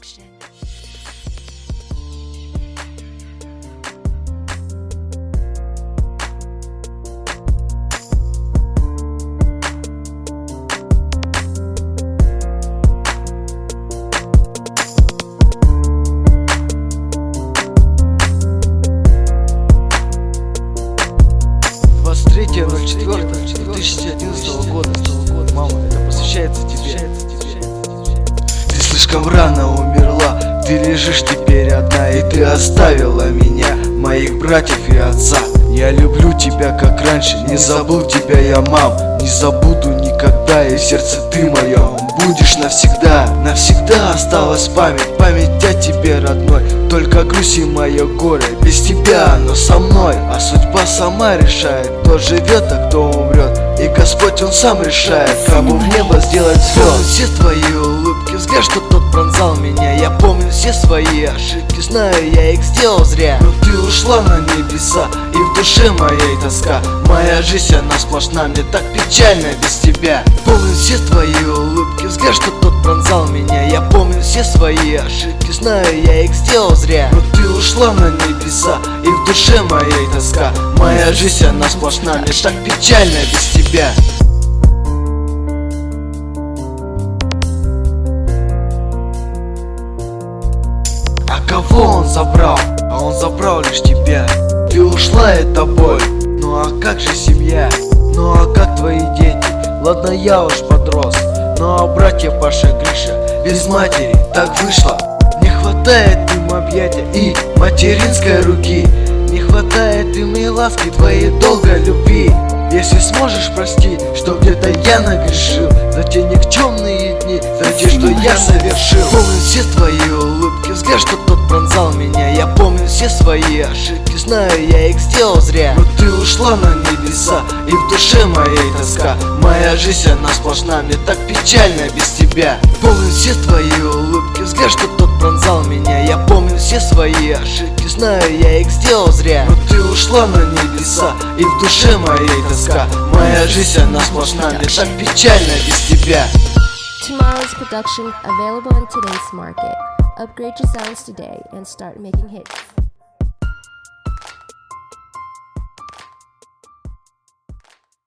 Production. года. Мама, это посвящается тебе. Ты слишком рано умерла, ты лежишь теперь одна, и ты оставила меня, моих братьев и отца. Я люблю тебя как раньше, не забыл тебя я, мам, не забуду никогда, и в сердце ты моем будешь навсегда. Навсегда осталась память, память о тебе, родной. Только грусть и мое горе, без тебя оно со мной. А судьба сама решает, кто живет, а кто умрет. И Господь, Он сам решает, как бы в небо сделать звезд. Все твои улыбки, взгляд, что тот пронзал меня. Я помню все свои ошибки, знаю, я их сделал зря. Но ты ушла на небеса, и в душе моей тоска. Моя жизнь, она сплошна, мне так печально без тебя. Помню все твои улыбки, взгляд, что тот пронзал меня. Я помню все свои ошибки, знаю, я их сделал зря. Но ты ушла на небеса, и в душе моей тоска. Моя жизнь, она сплошна, мне так печально без тебя. А кого он забрал? А он забрал лишь тебя. Ты ушла, это боль. Ну а как же семья? Ну а как твои дети? Ладно, я уж подрос, ну а братья Паша, Гриша, без матери так вышло. Не хватает им объятия и материнской руки. Не хватает им и ласки твоей долгой любви. Если сможешь, прости, что где-то я нагрешил за те никчемные дни, за те, что я совершил. Помню все твои улыбки, взгляд, что тот пронзал меня. Я помню все свои ошибки, знаю, я их сделал зря. Но ты ушла на небеса, и в душе моей тоска. Моя жизнь, она сплошна, мне так печально без тебя. Помню все твои улыбки, взгляд, что тот пронзал меня. Я помню все свои ошибки, знаю, я их сделал зря. Но ты ушла на небеса, и в душе моей тоска. Моя жизнь, она сплошна, мне так печально без тебя. Tomorrow's production available in today's market. Upgrade your sounds today and start making hits.